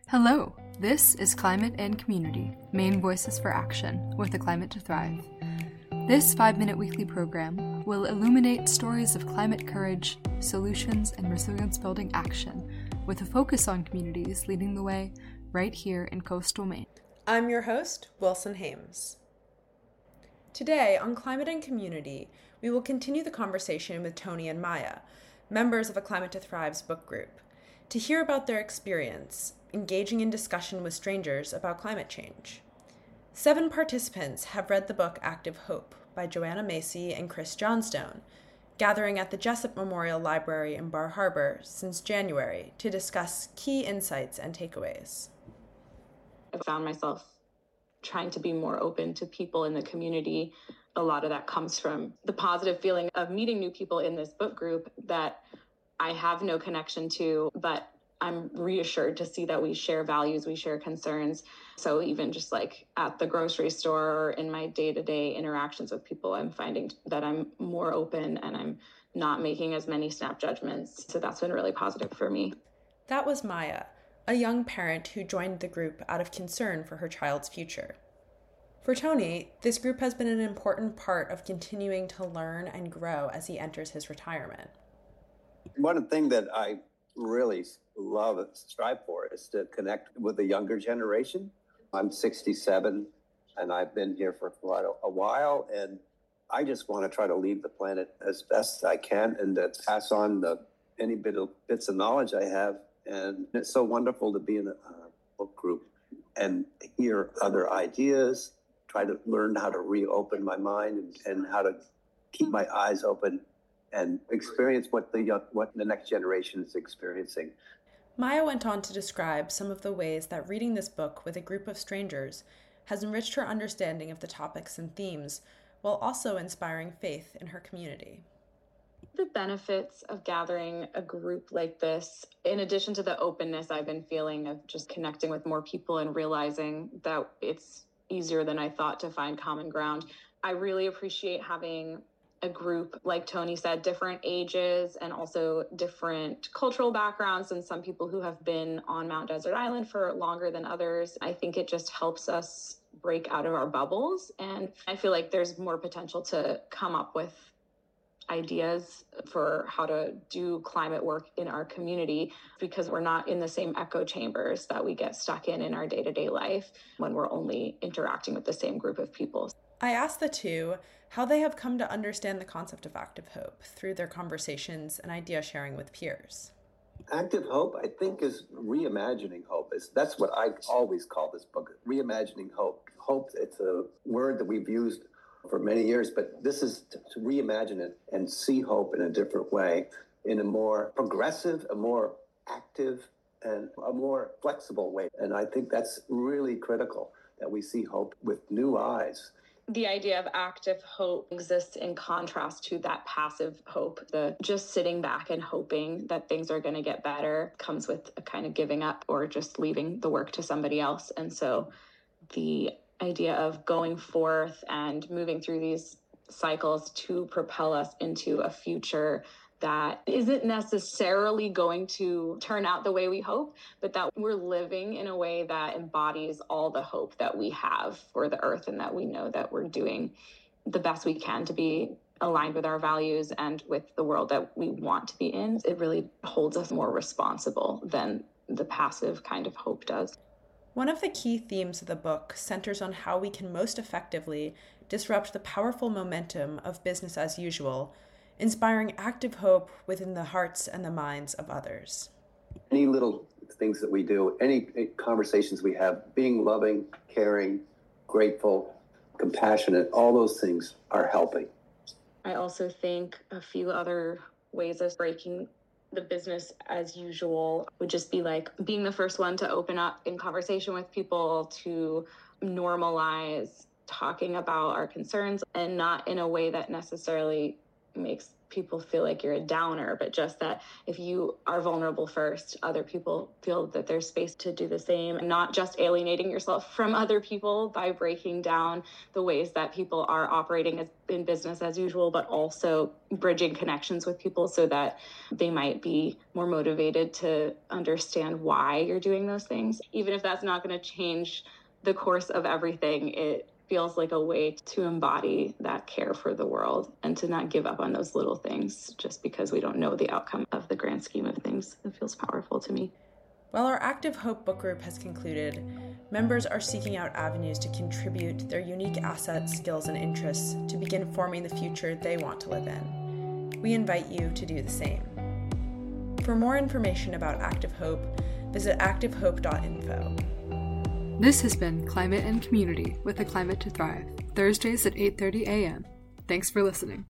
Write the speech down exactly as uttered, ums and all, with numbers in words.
Hello, this is Climate and Community, Maine Voices for Action, with a Climate to Thrive. This five-minute weekly program will illuminate stories of climate courage, solutions, and resilience-building action, with a focus on communities leading the way right here in coastal Maine. I'm your host, Wilson Hames. Today on Climate and Community, we will continue the conversation with Tony and Maya, members of a Climate to Thrive's book group, to hear about their experience engaging in discussion with strangers about climate change. Seven participants have read the book Active Hope by Joanna Macy and Chris Johnstone, gathering at the Jessup Memorial Library in Bar Harbor since January to discuss key insights and takeaways. I found myself trying to be more open to people in the community. A lot of that comes from the positive feeling of meeting new people in this book group that I have no connection to, but I'm reassured to see that we share values, we share concerns. So even just like at the grocery store or in my day-to-day interactions with people, I'm finding that I'm more open and I'm not making as many snap judgments. So that's been really positive for me. That was Maya, a young parent who joined the group out of concern for her child's future. For Tony, this group has been an important part of continuing to learn and grow as he enters his retirement. One thing that I really love and strive for is to connect with the younger generation. I'm sixty-seven and I've been here for quite a, a while, and I just want to try to leave the planet as best I can and to pass on the any bit of bits of knowledge I have. And it's so wonderful to be in a, a book group and hear other ideas, try to learn how to reopen my mind and, and how to keep my eyes open and experience what the young, what the next generation is experiencing. Maya went on to describe some of the ways that reading this book with a group of strangers has enriched her understanding of the topics and themes, while also inspiring faith in her community. The benefits of gathering a group like this, in addition to the openness I've been feeling of just connecting with more people and realizing that it's easier than I thought to find common ground, I really appreciate having a group, like Tony said, different ages and also different cultural backgrounds, and some people who have been on Mount Desert Island for longer than others. I think it just helps us break out of our bubbles, and I feel like there's more potential to come up with ideas for how to do climate work in our community, because we're not in the same echo chambers that we get stuck in in our day-to-day life when we're only interacting with the same group of people. I asked the two how they have come to understand the concept of active hope through their conversations and idea sharing with peers. Active hope, I think, is reimagining hope. It's, that's what I always call this book, reimagining hope. Hope, it's a word that we've used for many years, but this is to, to reimagine it and see hope in a different way, in a more progressive, a more active, and a more flexible way. And I think that's really critical, that we see hope with new eyes. The idea of active hope exists in contrast to that passive hope. The just sitting back and hoping that things are going to get better comes with a kind of giving up or just leaving the work to somebody else. And so the idea of going forth and moving through these cycles to propel us into a future that isn't necessarily going to turn out the way we hope, but that we're living in a way that embodies all the hope that we have for the earth, and that we know that we're doing the best we can to be aligned with our values and with the world that we want to be in. It really holds us more responsible than the passive kind of hope does. One of the key themes of the book centers on how we can most effectively disrupt the powerful momentum of business as usual, inspiring active hope within the hearts and the minds of others. Any little things that we do, any conversations we have, being loving, caring, grateful, compassionate, all those things are helping. I also think a few other ways of breaking the business as usual would just be like being the first one to open up in conversation with people, to normalize talking about our concerns, and not in a way that necessarily makes people feel like you're a downer, but just that if you are vulnerable first, other people feel that there's space to do the same, and not just alienating yourself from other people by breaking down the ways that people are operating as, in business as usual, but also bridging connections with people so that they might be more motivated to understand why you're doing those things. Even if that's not going to change the course of everything, it feels like a way to embody that care for the world and to not give up on those little things just because we don't know the outcome of the grand scheme of things. It feels powerful to me. While our Active Hope book group has concluded, members are seeking out avenues to contribute their unique assets, skills, and interests to begin forming the future they want to live in. We invite you to do the same. For more information about Active Hope, visit active hope dot info. This has been Climate and Community with A Climate to Thrive, Thursdays at eight thirty a.m. Thanks for listening.